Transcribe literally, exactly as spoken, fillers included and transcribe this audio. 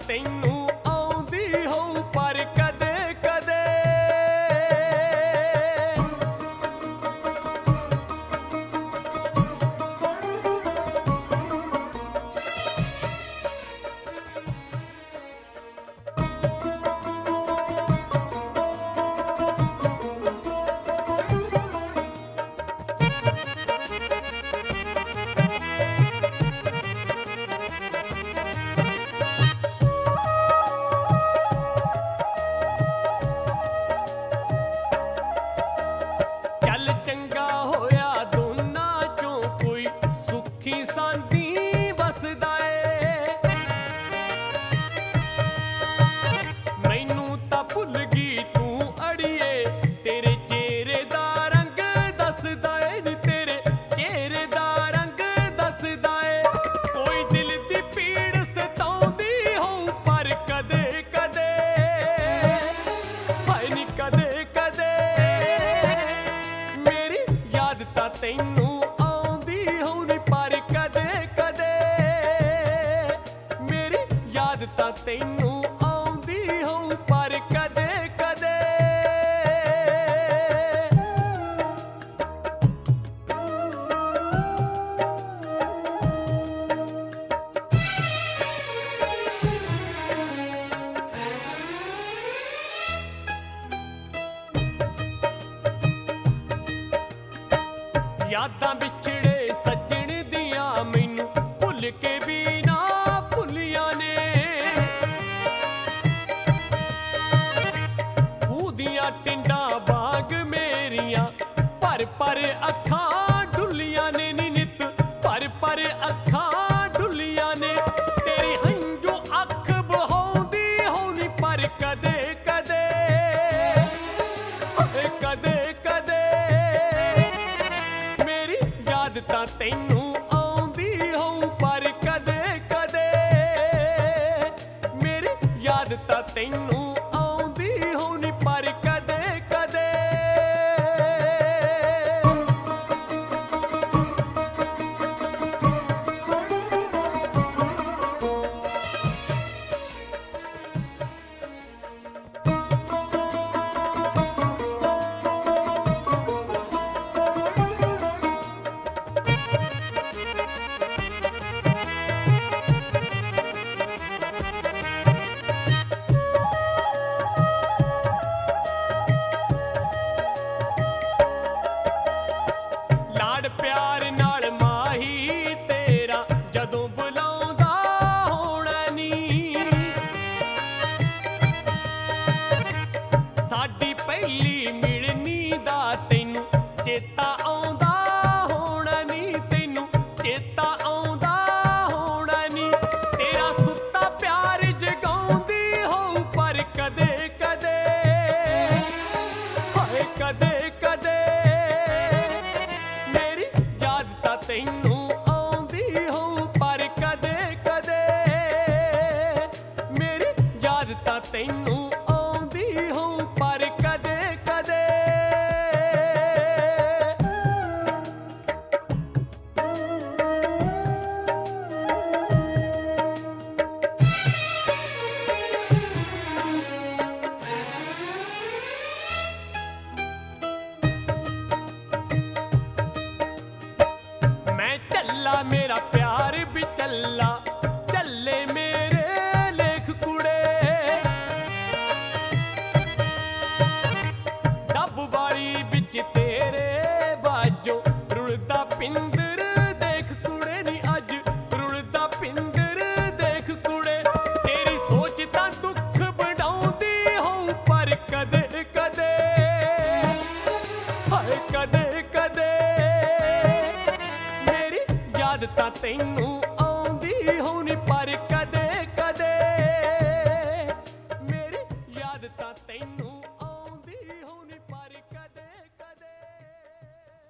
ਤੈਨੂੰ ਆਉਂਦੀ ਹੋਊ ਪਰ ਕਦੇ ਕਦੇ। ਤੈਨੂੰ ਆਉਂਦੀ ਹੋਊ ਨੀ ਪਰ ਕਦੇ ਕਦੇ, ਮੇਰੀ ਯਾਦ ਤਾਂ ਤੈਨੂੰ ਆਉਂਦੀ ਹੋਊ ਪਰ ਕਦੇ ਕਦੇ। ਯਾਦਾਂ ਵਿਛੜੇ ਸੱਜਣ ਦੀਆਂ ਮੈਨੂੰ ਭੁੱਲ ਕੇ ਵੀ ਨਾ ਭੁੱਲੀਆਂ ਨੇ, ਖੂਹ ਦੀਆਂ ਟਿੰਡਾਂ ਵਾਂਗ ਮੇਰੀਆਂ ਭਰ ਭਰ ਅੱਖਾਂ ਡੁੱਲੀਆਂ ਨੇ ਨੀ ਨਿੱਤ ਭਰ ਭਰ ਅੱਖਾਂ ਡੁੱਲੀਆਂ ਨੇ। ਤੇਰੀ ਹੰਝੂ ਅੱਖ ਬਹਾਉਂਦੀ ਹੋਣੀ ਪਰ ਕਦੇ ਕਦੇ, ਕਦੇ ਕਦੇ ਤਾਂ ਤੈਨੂੰ ਆਉਂਦੀ ਹੋਊ ਪਰ ਕਦੇ ਕਦੇ, ਮੇਰੀ ਯਾਦ ਤਾਂ ਤੈਨੂੰ ਆਉਂਦੀ ਹੋਊ ਨੀ ਪਰ ਕਦੇ ਕਦੇ। ਪਿਆਰ ਨਾਲ ਮਾਹੀ ਤੇਰਾ ਜਦੋਂ ਬੁਲਾਉਂਦਾ ਹੋਣਾ ਨੀ, ਸਾਡੀ ਪਹਿਲੀ ਮਿਲਣੀ ਦਾ ਤੈਨੂੰ ਚੇਤਾ ਆਉਂਦਾ ਹੋਣਾ ਨੀ, ਤੈਨੂੰ ਚੇਤਾ ਆਉਂਦਾ ਹੋਣਾ ਨੀ। ਤੇਰਾ ਸੁੱਤਾ ਪਿਆਰ ਜਗਾਉਂਦੀ ਹੋਊ ਪਰ ਕਦੇ ਕਦੇ, ਹਾਏ ਕਦੇ ਕਦੇ ਤੈਨੂੰ ਆਉਂਦੀ ਹੋਊ ਪਰ ਕਦੇ ਕਦੇ, ਮੇਰੀ ਯਾਦ ਤਾਂ ਤੈਨੂੰ ਆਉਂਦੀ ਹੋਊ ਪਰ ਕਦੇ ਕਦੇ। ਮੇਰਾ ਪਿਆਰ ਵੀ ਚੱਲਾ ਚੱਲੇ ਮੇਰੇ ਲੇਖ ਕੁੜੇ, ਡੱਬ ਵਾਲੀ ਵਿੱਚ ਤੇਰੇ ਬਾਜੋ ਰੁਲਦਾ ਪਿੰਦਰ ਦੇਖ ਕੁੜੇ ਨੀ ਅੱਜ ਰੁਲਦਾ ਪਿੰਦਰ ਦੇਖ ਕੁੜੇ। ਤੇਰੀ ਸੋਚ ਤਾਂ ਦੁੱਖ ਬਣਾਉਂਦੀ ਹੋਊ ਪਰ ਕਦੇ ਕਦੇ, ਹਾਏ ਕਦੇ ਕਦੇ ਯਾਦ ਤਾਂ ਤੈਨੂੰ ਆਉਂਦੀ ਹੋਊ ਨੀ ਪਰ ਕਦੇ ਕਦੇ, ਮੇਰੀ ਯਾਦ ਤਾਂ ਤੈਨੂੰ